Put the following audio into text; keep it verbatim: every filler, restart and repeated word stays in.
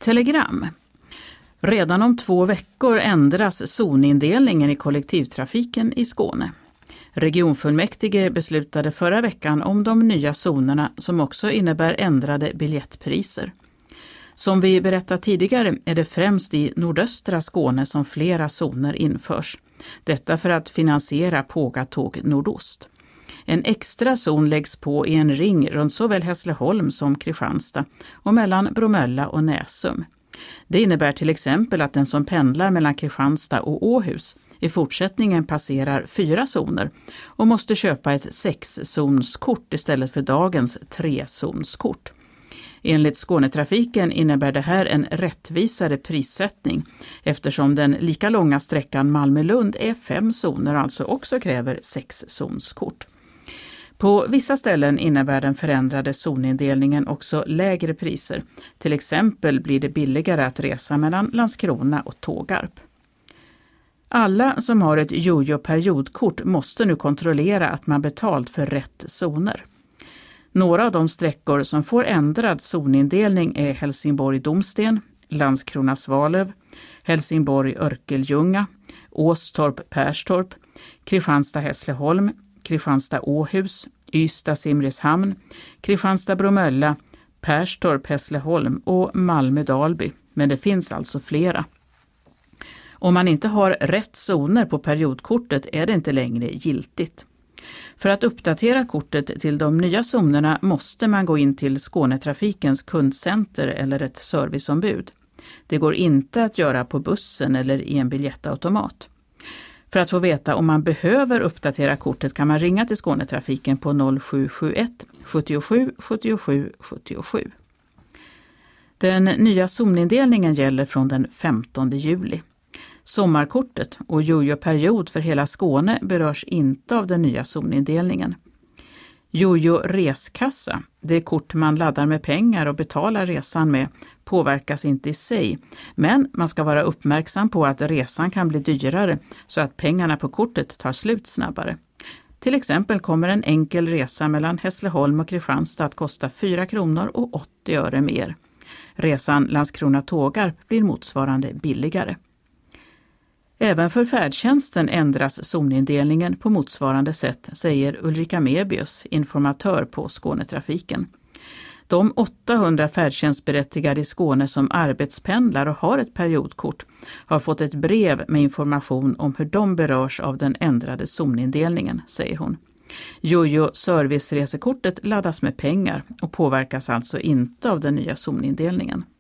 Telegram. Redan om två veckor ändras zonindelningen i kollektivtrafiken i Skåne. Regionfullmäktige beslutade förra veckan om de nya zonerna som också innebär ändrade biljettpriser. Som vi berättat tidigare är det främst i nordöstra Skåne som flera zoner införs. Detta för att finansiera Pågatåg Nordost. En extra zon läggs på i en ring runt såväl Hässleholm som Kristianstad och mellan Bromölla och Näsum. Det innebär till exempel att den som pendlar mellan Kristianstad och Åhus i fortsättningen passerar fyra zoner och måste köpa ett sexzonskort istället för dagens trezonskort. Enligt Skånetrafiken innebär det här en rättvisare prissättning eftersom den lika långa sträckan Malmö-Lund är fem zoner, alltså också kräver sexzonskort. På vissa ställen innebär den förändrade zonindelningen också lägre priser. Till exempel blir det billigare att resa mellan Landskrona och Tågarp. Alla som har ett jojo-periodkort måste nu kontrollera att man betalt för rätt zoner. Några av de sträckor som får ändrad zonindelning är Helsingborg-Domsten, Landskrona-Svalöv, Helsingborg-Örkeljunga, Åstorp-Perstorp, Kristianstad-Hässleholm, Kristianstad-Åhus, Ystad-Simrishamn, Kristianstad-Bromölla, Perstorp-Hässleholm och Malmö-Dalby. Men det finns alltså flera. Om man inte har rätt zoner på periodkortet är det inte längre giltigt. För att uppdatera kortet till de nya zonerna måste man gå in till Skånetrafikens kundcenter eller ett serviceombud. Det går inte att göra på bussen eller i en biljettautomat. För att få veta om man behöver uppdatera kortet kan man ringa till Skånetrafiken på noll sju sju ett sjuttiosju sjuttiosju sjuttiosju. Den nya zonindelningen gäller från den femtonde juli. Sommarkortet och jojo-period för hela Skåne berörs inte av den nya zonindelningen. Jojo-reskassa, det kort man laddar med pengar och betalar resan med, påverkas inte i sig. Men man ska vara uppmärksam på att resan kan bli dyrare så att pengarna på kortet tar slut snabbare. Till exempel kommer en enkel resa mellan Hässleholm och Kristianstad att kosta fyra kronor och åttio öre mer. Resan Landskrona-Tågarp blir motsvarande billigare. Även för färdtjänsten ändras zonindelningen på motsvarande sätt, säger Ulrika Mebius, informatör på Skånetrafiken. De åttahundra färdtjänstberättigade i Skåne som arbetspendlar och har ett periodkort har fått ett brev med information om hur de berörs av den ändrade zonindelningen, säger hon. Jojo-serviceresekortet laddas med pengar och påverkas alltså inte av den nya zonindelningen.